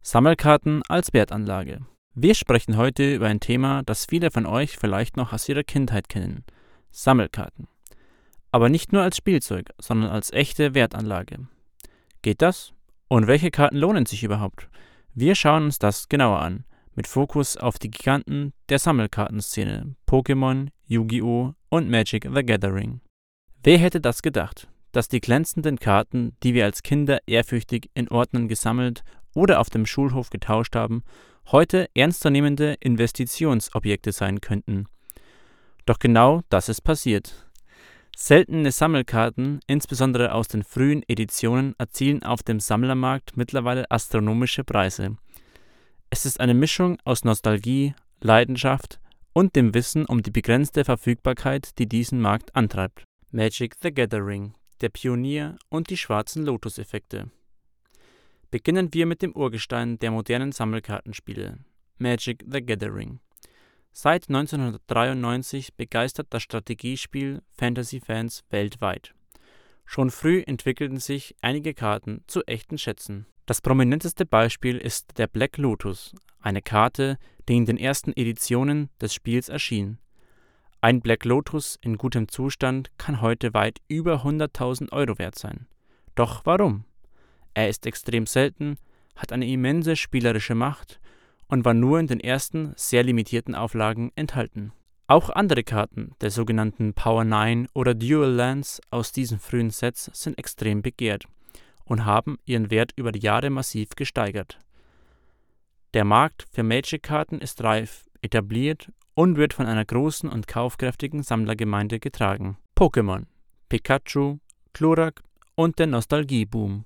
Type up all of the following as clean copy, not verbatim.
Sammelkarten als Wertanlage. Wir sprechen heute über ein Thema, das viele von euch vielleicht noch aus ihrer Kindheit kennen: Sammelkarten. Aber nicht nur als Spielzeug, sondern als echte Wertanlage. Geht das? Und welche Karten lohnen sich überhaupt? Wir schauen uns das genauer an, mit Fokus auf die Giganten der Sammelkartenszene: Pokémon, Yu-Gi-Oh! Und Magic the Gathering. Wer hätte das gedacht, dass die glänzenden Karten, die wir als Kinder ehrfürchtig in Ordnern gesammelt oder auf dem Schulhof getauscht haben, heute ernstzunehmende Investitionsobjekte sein könnten? Doch genau das ist passiert. Seltene Sammelkarten, insbesondere aus den frühen Editionen, erzielen auf dem Sammlermarkt mittlerweile astronomische Preise. Es ist eine Mischung aus Nostalgie, Leidenschaft und dem Wissen um die begrenzte Verfügbarkeit, die diesen Markt antreibt. Magic the Gathering, der Pionier und die schwarzen Lotus-Effekte. Beginnen wir mit dem Urgestein der modernen Sammelkartenspiele: Magic the Gathering. Seit 1993 begeistert das Strategiespiel Fantasy-Fans weltweit. Schon früh entwickelten sich einige Karten zu echten Schätzen. Das prominenteste Beispiel ist der Black Lotus, eine Karte, die in den ersten Editionen des Spiels erschien. Ein Black Lotus in gutem Zustand kann heute weit über 100.000 Euro wert sein. Doch warum? Er ist extrem selten, hat eine immense spielerische Macht und war nur in den ersten, sehr limitierten Auflagen enthalten. Auch andere Karten der sogenannten Power 9 oder Dual Lands aus diesen frühen Sets sind extrem begehrt und haben ihren Wert über die Jahre massiv gesteigert. Der Markt für Magic-Karten ist reif, etabliert und wird von einer großen und kaufkräftigen Sammlergemeinde getragen. Pokémon, Pikachu, Glurak und der Nostalgieboom.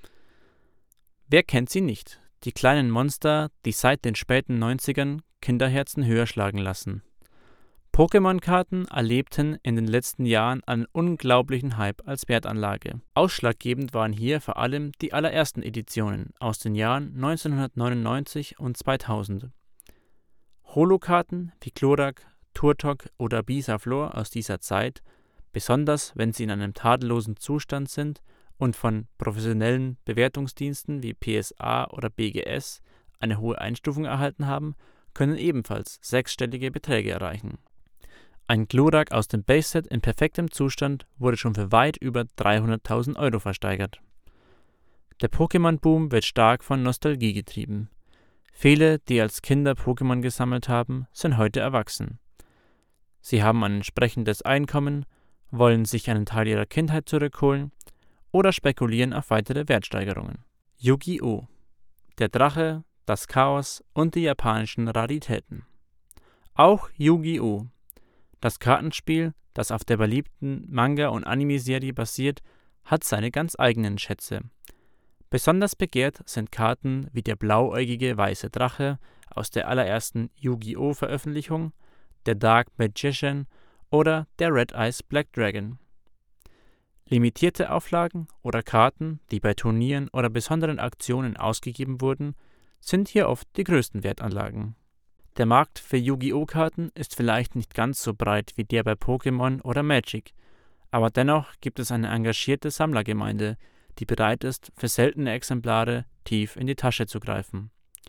Wer kennt sie nicht? Die kleinen Monster, die seit den späten 90ern Kinderherzen höher schlagen lassen. Pokémon-Karten erlebten in den letzten Jahren einen unglaublichen Hype als Wertanlage. Ausschlaggebend waren hier vor allem die allerersten Editionen aus den Jahren 1999 und 2000. Holo-Karten wie Glurak, Turtok oder Bisaflor aus dieser Zeit, besonders wenn sie in einem tadellosen Zustand sind und von professionellen Bewertungsdiensten wie PSA oder BGS eine hohe Einstufung erhalten haben, können ebenfalls sechsstellige Beträge erreichen. Ein Glurak aus dem Base-Set in perfektem Zustand wurde schon für weit über 300.000 Euro versteigert. Der Pokémon-Boom wird stark von Nostalgie getrieben. Viele, die als Kinder Pokémon gesammelt haben, sind heute erwachsen. Sie haben ein entsprechendes Einkommen, wollen sich einen Teil ihrer Kindheit zurückholen oder spekulieren auf weitere Wertsteigerungen. Yu-Gi-Oh! Der Drache, das Chaos und die japanischen Raritäten. Auch Yu-Gi-Oh! Das Kartenspiel, das auf der beliebten Manga- und Anime-Serie basiert, hat seine ganz eigenen Schätze. Besonders begehrt sind Karten wie der blauäugige weiße Drache aus der allerersten Yu-Gi-Oh! Veröffentlichung, der Dark Magician oder der Red Eyes Black Dragon. Limitierte Auflagen oder Karten, die bei Turnieren oder besonderen Aktionen ausgegeben wurden, sind hier oft die größten Wertanlagen. Der Markt für Yu-Gi-Oh! Karten ist vielleicht nicht ganz so breit wie der bei Pokémon oder Magic, aber dennoch gibt es eine engagierte Sammlergemeinde, die bereit ist, für seltene Exemplare tief in die Tasche zu greifen.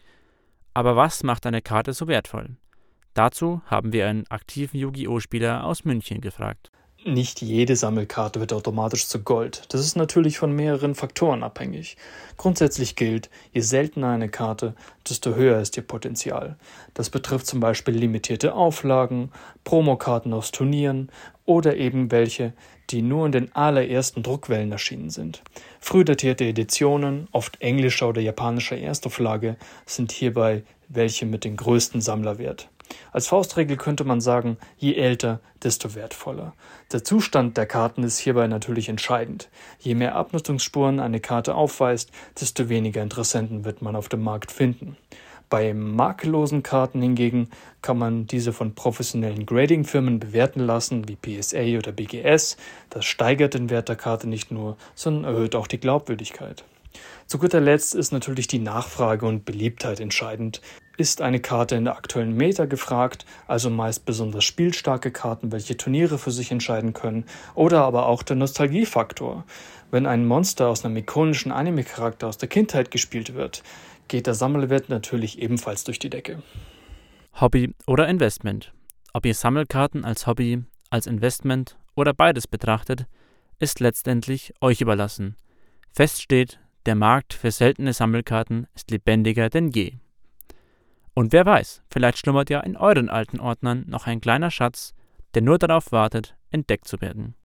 Aber was macht eine Karte so wertvoll? Dazu haben wir einen aktiven Yu-Gi-Oh!-Spieler aus München gefragt. Nicht jede Sammelkarte wird automatisch zu Gold. Das ist natürlich von mehreren Faktoren abhängig. Grundsätzlich gilt, je seltener eine Karte, desto höher ist ihr Potenzial. Das betrifft zum Beispiel limitierte Auflagen, Promokarten aus Turnieren oder eben welche, die nur in den allerersten Druckwellen erschienen sind. Früh datierte Editionen, oft englischer oder japanischer Erstauflage, sind hierbei welche mit dem größten Sammlerwert. Als Faustregel könnte man sagen, je älter, desto wertvoller. Der Zustand der Karten ist hierbei natürlich entscheidend. Je mehr Abnutzungsspuren eine Karte aufweist, desto weniger Interessenten wird man auf dem Markt finden. Bei makellosen Karten hingegen kann man diese von professionellen Grading-Firmen bewerten lassen, wie PSA oder BGS. Das steigert den Wert der Karte nicht nur, sondern erhöht auch die Glaubwürdigkeit. Zu guter Letzt ist natürlich die Nachfrage und Beliebtheit entscheidend. Ist eine Karte in der aktuellen Meta gefragt, also meist besonders spielstarke Karten, welche Turniere für sich entscheiden können, oder aber auch der Nostalgiefaktor. Wenn ein Monster aus einem ikonischen Anime-Charakter aus der Kindheit gespielt wird, geht der Sammelwert natürlich ebenfalls durch die Decke. Hobby oder Investment. Ob ihr Sammelkarten als Hobby, als Investment oder beides betrachtet, ist letztendlich euch überlassen. Fest steht, der Markt für seltene Sammelkarten ist lebendiger denn je. Und wer weiß, vielleicht schlummert ja in euren alten Ordnern noch ein kleiner Schatz, der nur darauf wartet, entdeckt zu werden.